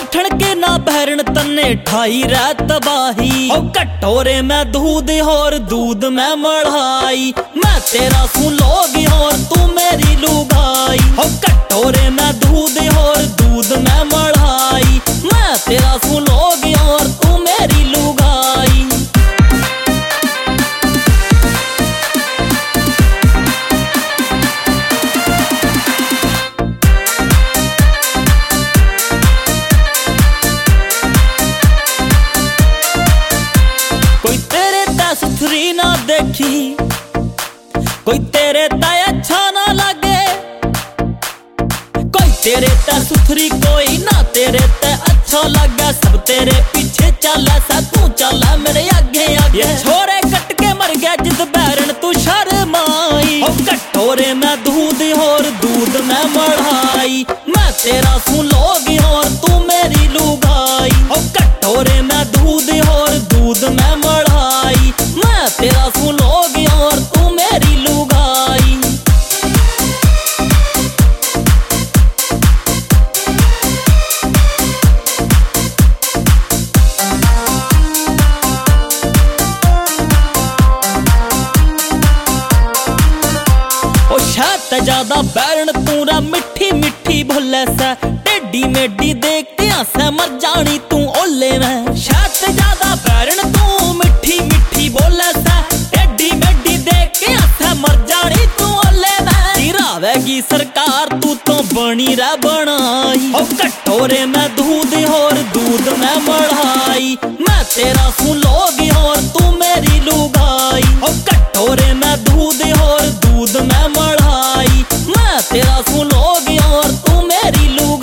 उठन के ना बहरन तन्ने ठाई रै तबाही। ओ कटोरे में दूध और दूध में मढ़ाई, मैं तेरा सुन लोगी और तू मेरी लुगाई। ओ कटोरे में दूध और दूध में मढ़ाई, मैं तेरा सुन लोगी और तू मेरी लुगाई। कोई तेरे ता सुथरी ना देखी, कोई तेरे ता अच्छा ना लगे, कोई तेरे ता सुथरी कोई ना तेरे ता अच्छा लगे। सब तेरे पीछे चले सा तू चला मेरे आगे आगे। ये छोरे कट के मर गया जिस बैरन तू शर्माई। ओ कटोरे में दूध और दूध में मढ़ाई, मैं तेरा सुन लोगी और तू मेरी लुगाई। ओ कटोरे में दूध और दूध में मढ़ाई, मैं तेरा सुन लोगी और तू मेरी लुगाई। ओ शायद ज्यादा बैरन तूरा मिठी मिठी भोले सा, टेढ़ी मेढ़ी देखते से मर जानी तू ओले में। शायद ज्यादा बैरन तू मिठी मिठी बोले सा, टेढ़ी मेढ़ी देखते से मर जानी तू ओले में। गिरावेगी सरकार तू तो बनी रे बनाई। ओ कटोरे में दूध और दूध में मढ़ाई, मैं तेरा सुन लोगी और तू मेरी लुगाई। ओ कटोरे में दूध और दूध में मढ़ाई, मैं तेरा सुन लोगी और तू मेरी लुगाई।